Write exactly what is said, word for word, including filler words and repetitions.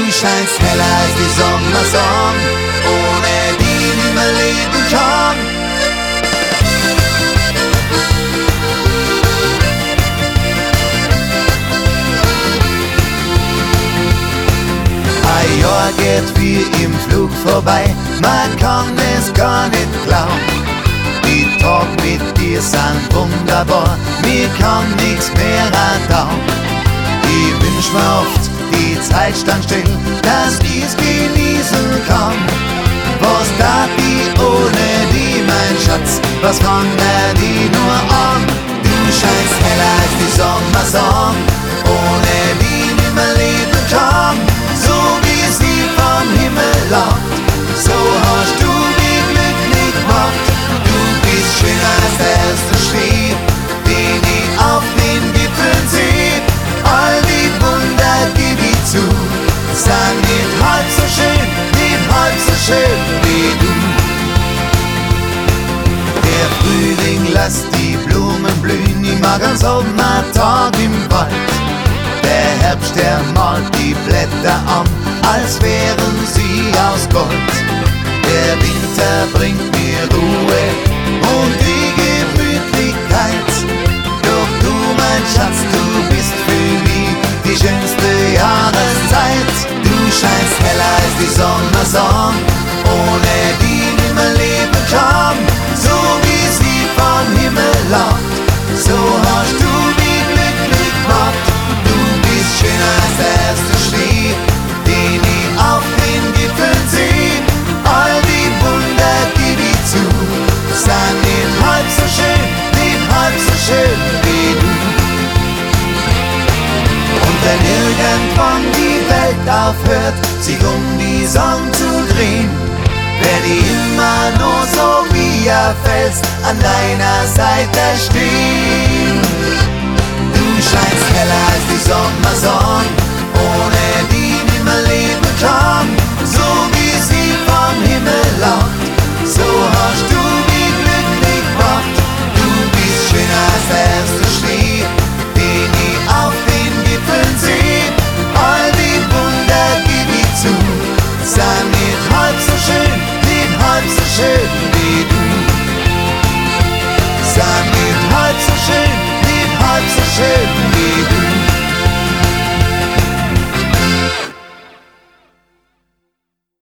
scheinst heller als die Sommersonne, ohne die nimmer leben kann. Ein Jahr geht wie im Flug vorbei, man kann es gar nicht glauben. Die Tag mit dir sind wunderbar, mir kann nichts mehr andauern. Ich wünsch mir oft, die Zeit stand still, dass ich's genießen kann. Was tat ich ohne die, mein Schatz, was fang er die nur an? Du scheinst heller als die Sommersonne, ohne die nimmer leben kann. So wie sie vom Himmel lacht, so hast du mich glücklich gemacht. Du bist schöner als der erste Schnee, den ich auf den Gipfeln seh. All die Wunder gib ich zu, sind nicht halb so schön, nicht halb so schön wie du. Der Frühling lässt die Blumen blühen, ich mag einen Sommertag im Wald. Der Herbst, der malt die Blätter an, als wären sie aus Gold. Der Winter bringt mir Ruhe und die Gemütlichkeit. Doch du, mein Schatz, du bist für mich die schönste Jahreszeit. Du scheinst heller als die Sommersonne, ohne die nimmer leben kann. So wie sie vom Himmel lacht, so hast du mich glücklich gemacht. Du bist schöner als der erste Schnee, den ich auf den Gipfeln seh. All die Wunder gib ich zu, sind nicht halb so schön, nicht halb so schön wie du. Und wenn irgendwann die Welt aufhört, sich um die Sonne zu drehen, werd ich immer nur so wie ein Fels an deiner Seite stehen.